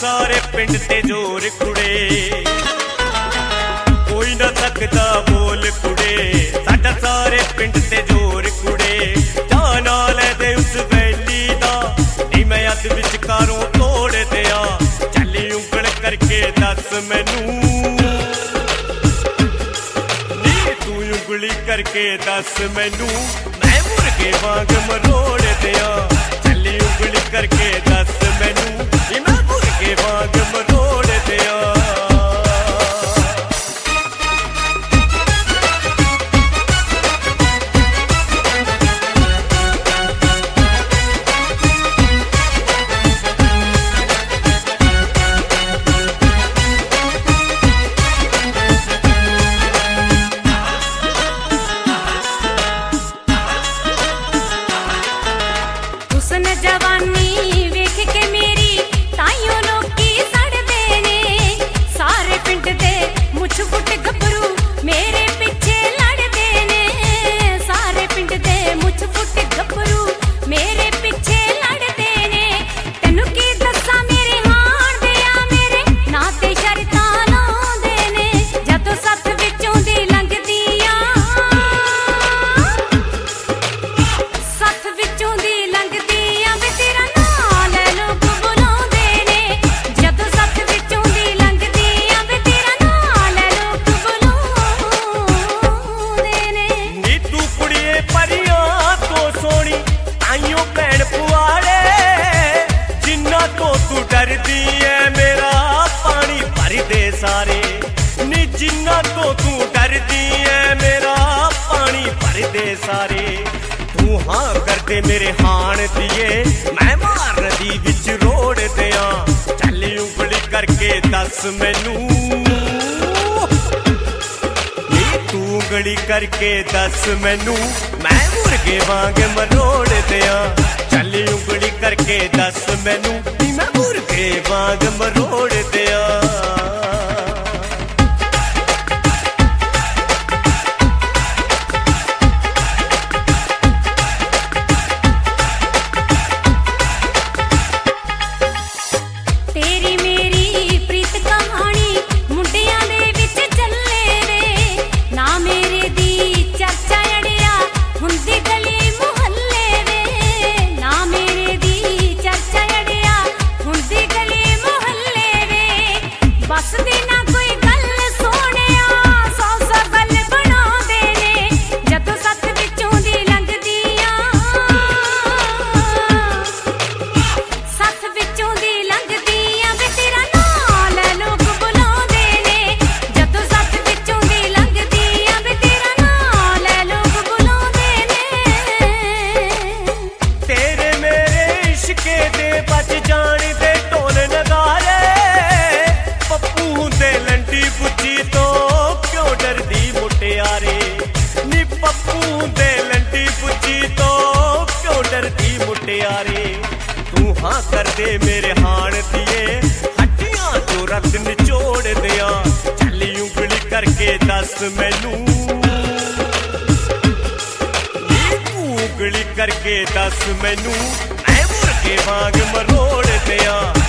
सारे पिंड ते जोर कुड़े, कोई ना सकदा बोल कुड़े। साडा सारे पिंड ते जोर कुड़े, जाना ले दे उस वैली दा, नी मैं अद विचकारों तोड़ दिया। चली उंगल करके दस मैनू, नी तू उंगली करके दस मैनू, मैं मुर्गे वांग मरोड़ दिया। चली उंगली करके दस मैनू, नी मैं मुर्गे वांग मरोड़ दिया। जवानी वेख के मेरी ताइयों लोकी सड़दे ने, सारे पिंड दे मुछ फुट गभरू मेरे पीछे लड़दे ने। सारे पिंड दे मुछ फुट गभरू मेरे पीछे लड़दे ने। तैनू की दस्सां मेरे हाण दे आ मेरे ना ते शर्तां लाउंदे ने। जदों सत्थ विचों दी लंघदी आ, सत्थ विचों दी लंघदी आ वे तेरा नां ले लोग बुलाउंदे ने। जदों सत्थ विचों दी लंघदी आ वे तेरा नां ले लोग बुलाउंदे ने। नी तू कुड़िए परियां तो सोनी ताइयों भैण पुआड़े, जिन्ना तो तू डरदी है मेरा पानी भर दे सारे। नी जिन्ना तो तू डरदी है मेरा पानी भर दे सारे। तू हाँ कर दे मेरे हाण दिए, मैं मार नदी विच रोड़ दिया। चल उंगली करके दस मैनू, नी तू उंगली करके दस मैनू, मैं मुर्गे वांग मरोड़ दिया। चल उंगली करके दस मैनू, नी मैं मुर्गे वांग मरोड़ दिया। तेरी मेरी प्रीत कहानी मुंडियां दे विच चले वे, ना मेरे दी चर्चा अड़िया हुंदी गली मुहल्ले वे। ना मेरे दी चर्चा अड़िया हुंदी गली मुहल्ले वे। बस दी ना कोई गल सोहणिया, सौ सौ गल बनाउंदे ने। जदों सत्थ विचों दी लंघदी आ, सत्थ विचों दी लंघदी आ वे तेरा नां ले लोग बुलाउंदे ने। जदों सत्थ विचों दी लंघदी आ वे तेरा नां ले लोग बुलाउंदे ने। तेरे मेरे इश्के दे बच जान दे ढोल नगारे, पप्पू दे लंडी बुच्ची तो क्यों डरदी मुटियारे। नी पप्पू दे लंडी बुच्ची तो क्यों डरदी मुटियारे। तू हाँ कर दे मेरे हाण दिए, हड्डियां तो रक्त निचोड़ दिया। चली उंगली करके दस मैनू, नी तू उंगली करके दस मैनू, मैं मुर्गे वांग मरोड़ दिया।